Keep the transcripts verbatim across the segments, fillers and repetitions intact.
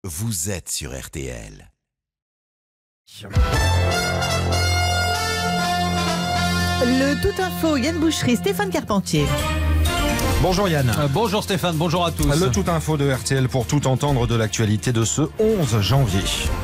vous êtes sur R T L. Le Tout Info, Yann Boucherie, Stéphane Carpentier. Bonjour Yann. Euh, bonjour Stéphane, bonjour à tous. Le Tout Info de R T L pour tout entendre de l'actualité de ce onze janvier.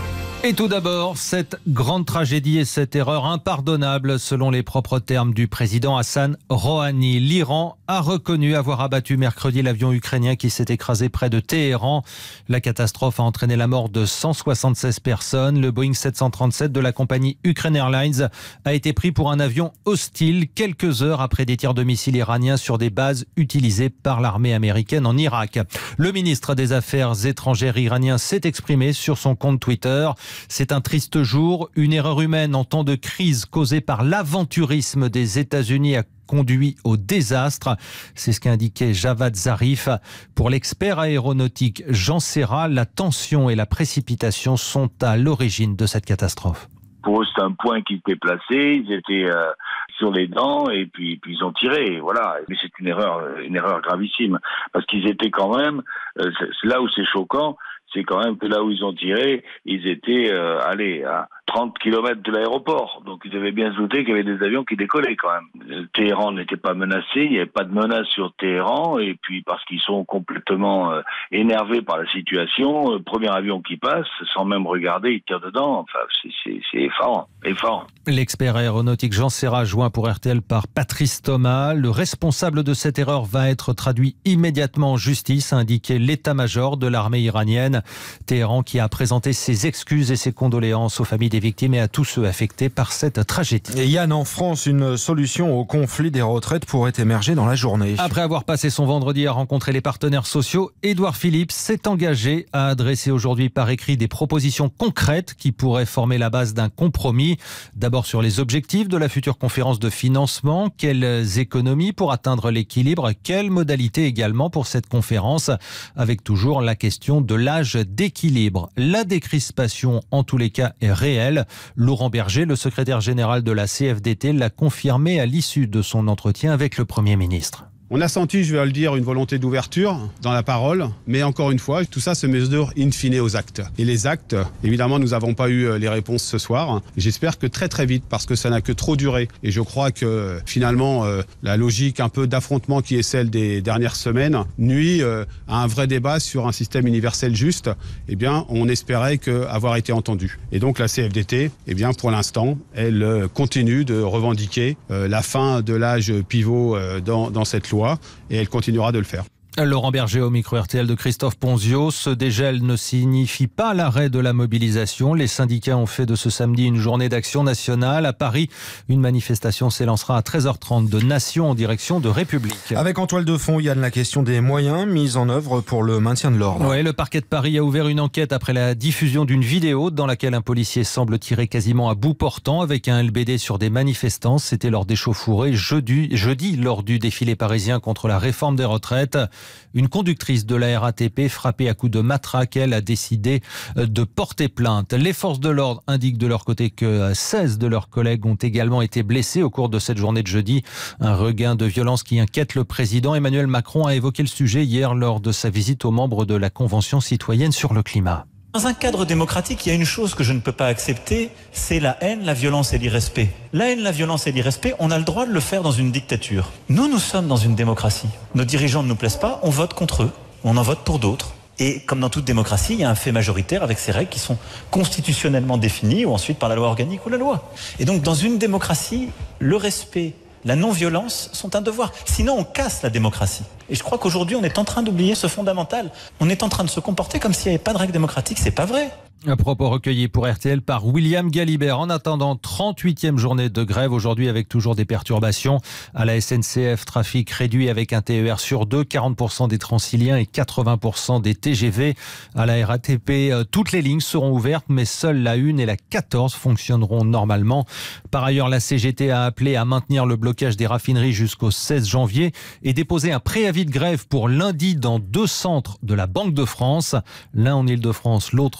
Et tout d'abord, cette grande tragédie et cette erreur impardonnable selon les propres termes du président Hassan Rouhani. L'Iran a reconnu avoir abattu mercredi l'avion ukrainien qui s'est écrasé près de Téhéran. La catastrophe a entraîné la mort de cent soixante-seize personnes. Le Boeing sept cent trente-sept de la compagnie Ukraine Airlines a été pris pour un avion hostile quelques heures après des tirs de missiles iraniens sur des bases utilisées par l'armée américaine en Irak. Le ministre des Affaires étrangères iranien s'est exprimé sur son compte Twitter. C'est un triste jour, une erreur humaine en temps de crise causée par l'aventurisme des États-Unis a conduit au désastre. C'est ce qu'a indiqué Javad Zarif. Pour l'expert aéronautique Jean Serra, la tension et la précipitation sont à l'origine de cette catastrophe. Pour eux, c'est un point qui était placé, ils étaient euh, sur les dents et puis, puis ils ont tiré, voilà. Mais c'est une erreur, une erreur gravissime, parce qu'ils étaient quand même, euh, c'est là où c'est choquant, c'est quand même que là où ils ont tiré, ils étaient, euh, allez, à trente kilomètres de l'aéroport. Donc ils devaient bien se douter qu'il y avait des avions qui décollaient quand même. Téhéran n'était pas menacé, il n'y avait pas de menace sur Téhéran, et puis parce qu'ils sont complètement euh, énervés par la situation, euh, premier avion qui passe, sans même regarder, ils tirent dedans. Enfin, c'est, c'est, c'est effarant, effarant. L'expert aéronautique Jean Serra, joint pour R T L par Patrice Thomas. Le responsable de cette erreur va être traduit immédiatement en justice, a indiqué l'état-major de l'armée iranienne. Téhéran qui a présenté ses excuses et ses condoléances aux familles des victimes et à tous ceux affectés par cette tragédie. Et Yann, en France, une solution au conflit des retraites pourrait émerger dans la journée. Après avoir passé son vendredi à rencontrer les partenaires sociaux, Édouard Philippe s'est engagé à adresser aujourd'hui par écrit des propositions concrètes qui pourraient former la base d'un compromis. D'abord sur les objectifs de la future conférence de financement, quelles économies pour atteindre l'équilibre, quelles modalités également pour cette conférence, avec toujours la question de l'âge d'équilibre. La décrispation, en tous les cas, est réelle. Laurent Berger, le secrétaire général de la C F D T, l'a confirmé à l'issue de son entretien avec le Premier ministre. On a senti, je vais le dire, une volonté d'ouverture dans la parole, mais encore une fois, tout ça se mesure in fine aux actes. Et les actes, évidemment, nous n'avons pas eu les réponses ce soir. J'espère que très très vite, parce que ça n'a que trop duré. Et je crois que finalement, euh, la logique un peu d'affrontement qui est celle des dernières semaines nuit euh, à un vrai débat sur un système universel juste. Eh bien, on espérait que avoir été entendu. Et donc la C F D T, eh bien, pour l'instant, elle euh, continue de revendiquer euh, la fin de l'âge pivot euh, dans, dans cette loi. Et elle continuera de le faire. Laurent Berger au micro R T L de Christophe Ponzio. Ce dégel ne signifie pas l'arrêt de la mobilisation. Les syndicats ont fait de ce samedi une journée d'action nationale. À Paris, une manifestation s'élancera à treize heures trente de Nation en direction de République. Avec en toile de fond, Yann, la question des moyens mis en œuvre pour le maintien de l'ordre. Oui, le parquet de Paris a ouvert une enquête après la diffusion d'une vidéo dans laquelle un policier semble tirer quasiment à bout portant avec un L B D sur des manifestants. C'était lors d'échauffourées jeudi, jeudi lors du défilé parisien contre la réforme des retraites. Une conductrice de la R A T P frappée à coups de matraque, elle a décidé de porter plainte. Les forces de l'ordre indiquent de leur côté que seize de leurs collègues ont également été blessés au cours de cette journée de jeudi. Un regain de violence qui inquiète le président. Emmanuel Macron a évoqué le sujet hier lors de sa visite aux membres de la Convention citoyenne sur le climat. Dans un cadre démocratique, il y a une chose que je ne peux pas accepter, c'est la haine, la violence et l'irrespect. La haine, la violence et l'irrespect, on a le droit de le faire dans une dictature. Nous, nous sommes dans une démocratie. Nos dirigeants ne nous plaisent pas, on vote contre eux, on en vote pour d'autres. Et comme dans toute démocratie, il y a un fait majoritaire avec ses règles qui sont constitutionnellement définies ou ensuite par la loi organique ou la loi. Et donc dans une démocratie, le respect, la non-violence sont un devoir. Sinon, on casse la démocratie. Et je crois qu'aujourd'hui, on est en train d'oublier ce fondamental. On est en train de se comporter comme s'il n'y avait pas de règles démocratiques. C'est pas vrai. Un propos recueilli pour R T L par William Galibert. En attendant, trente-huitième journée de grève aujourd'hui avec toujours des perturbations. À la S N C F, trafic réduit avec un T E R sur deux, quarante pour cent des Transiliens et quatre-vingts pour cent des T G V. À la R A T P, toutes les lignes seront ouvertes, mais seules la une et la quatorze fonctionneront normalement. Par ailleurs, la C G T a appelé à maintenir le blocage des raffineries jusqu'au seize janvier et déposé un préavis de grève pour lundi dans deux centres de la Banque de France. L'un en Île-de-France, l'autre dans les Hauts-de-France.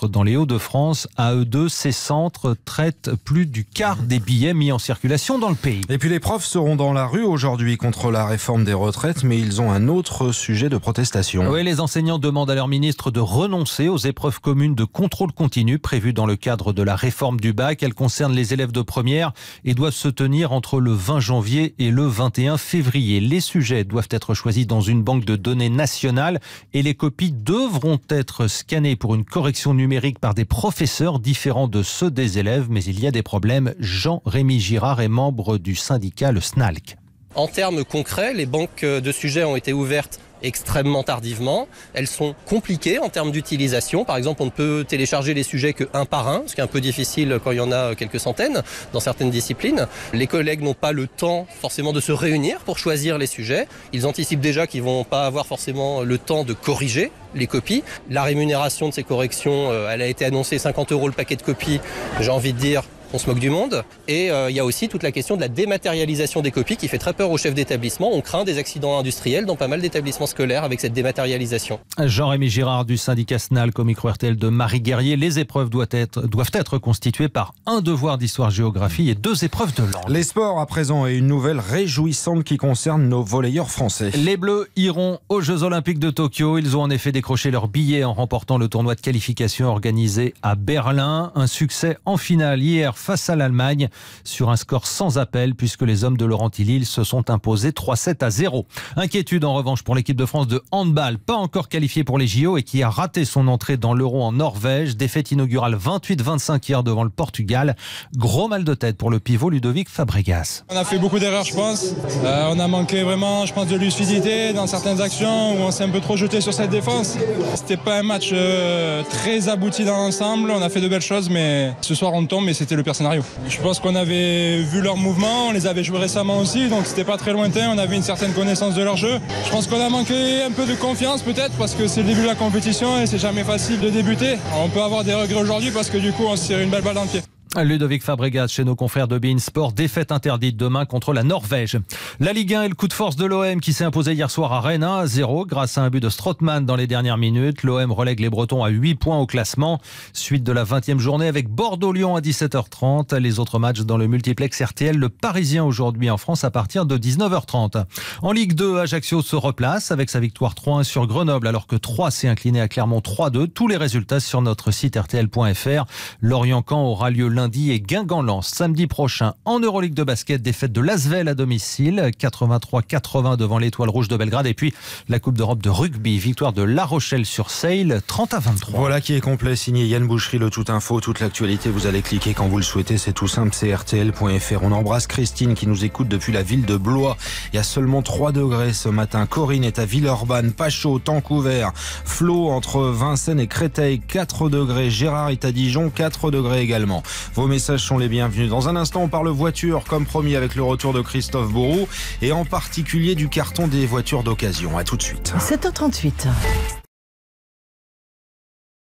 Île-de-France. À eux deux, ces centres traitent plus du quart des billets mis en circulation dans le pays. Et puis les profs seront dans la rue aujourd'hui contre la réforme des retraites, mais ils ont un autre sujet de protestation. Oui, les enseignants demandent à leur ministre de renoncer aux épreuves communes de contrôle continu prévues dans le cadre de la réforme du bac. Elles concernent les élèves de première et doivent se tenir entre le vingt janvier et le vingt et un février. Les sujets doivent être choisis dans une banque de données nationale et les copies devront être scannées pour une correction numérique par des professeurs différents de ceux des élèves. Mais il y a des problèmes. Jean-Rémy Girard est membre du syndicat le S N A L C. En termes concrets, les banques de sujets ont été ouvertes extrêmement tardivement. Elles sont compliquées en termes d'utilisation. Par exemple, on ne peut télécharger les sujets que un par un, ce qui est un peu difficile quand il y en a quelques centaines dans certaines disciplines. Les collègues n'ont pas le temps forcément de se réunir pour choisir les sujets. Ils anticipent déjà qu'ils ne vont pas avoir forcément le temps de corriger les copies. La rémunération de ces corrections, elle a été annoncée cinquante euros le paquet de copies. J'ai envie de dire, on se moque du monde. Et euh, il y a aussi toute la question de la dématérialisation des copies qui fait très peur aux chefs d'établissement. On craint des accidents industriels dans pas mal d'établissements scolaires avec cette dématérialisation. Jean-Rémy Girard du syndicat S N A L C au micro R T L de Marie Guerrier. Les épreuves doivent être, doivent être constituées par un devoir d'histoire-géographie et deux épreuves de langue. Les sports à présent et une nouvelle réjouissante qui concerne nos volleyeurs français. Les Bleus iront aux Jeux Olympiques de Tokyo. Ils ont en effet décroché leur billet en remportant le tournoi de qualification organisé à Berlin. Un succès en finale hier face à l'Allemagne sur un score sans appel puisque les hommes de Laurent Tilly se sont imposés trois sept à zéro. Inquiétude en revanche pour l'équipe de France de handball, pas encore qualifiée pour les J O et qui a raté son entrée dans l'Euro en Norvège. Défaite inaugurale vingt-huit vingt-cinq hier devant le Portugal. Gros mal de tête pour le pivot Ludovic Fabregas. On a fait beaucoup d'erreurs je pense. Euh, on a manqué vraiment je pense de lucidité dans certaines actions où on s'est un peu trop jeté sur cette défense. C'était pas un match euh, très abouti dans l'ensemble. On a fait de belles choses mais ce soir on tombe et c'était le pire scénario. Je pense qu'on avait vu leurs mouvements, on les avait joués récemment aussi, donc c'était pas très lointain, on avait une certaine connaissance de leur jeu. Je pense qu'on a manqué un peu de confiance peut-être parce que c'est le début de la compétition et c'est jamais facile de débuter. On peut avoir des regrets aujourd'hui parce que du coup on se tire une belle balle dans le pied. Ludovic Fabregas chez nos confrères de beIN Sport, défaite interdite demain contre la Norvège. La Ligue un et le coup de force de l'O M qui s'est imposé hier soir à Rennes un à zéro grâce à un but de Strootman dans les dernières minutes. L'O M relègue les Bretons à huit points au classement. Suite de la vingtième journée avec Bordeaux-Lyon à dix-sept heures trente. Les autres matchs dans le multiplex R T L, le Parisien aujourd'hui en France à partir de dix-neuf heures trente. En Ligue deux, Ajaccio se replace avec sa victoire trois un sur Grenoble alors que Troyes s'est incliné à Clermont trois deux. Tous les résultats sur notre site R T L point F R. Lorient-Caen aura lieu lundi et Guingamp-Lens samedi prochain. En Euroleague de basket, défaite de l'Asvel à domicile, quatre-vingt-trois quatre-vingts devant l'Étoile Rouge de Belgrade. Et puis la Coupe d'Europe de rugby, victoire de La Rochelle sur Sale, trente à vingt-trois. Voilà qui est complet, signé Yann Boucherie, le Tout Info, toute l'actualité. Vous allez cliquer quand vous le souhaitez, c'est tout simple, c'est R T L point F R. On embrasse Christine qui nous écoute depuis la ville de Blois. Il y a seulement trois degrés ce matin. Corinne est à Villeurbanne, pas chaud, temps couvert. Flo entre Vincennes et Créteil, quatre degrés. Gérard est à Dijon, quatre degrés également. Vos messages sont les bienvenus. Dans un instant, on parle voiture, comme promis avec le retour de Christophe Bourou, et en particulier du carton des voitures d'occasion. À tout de suite. sept heures trente-huit.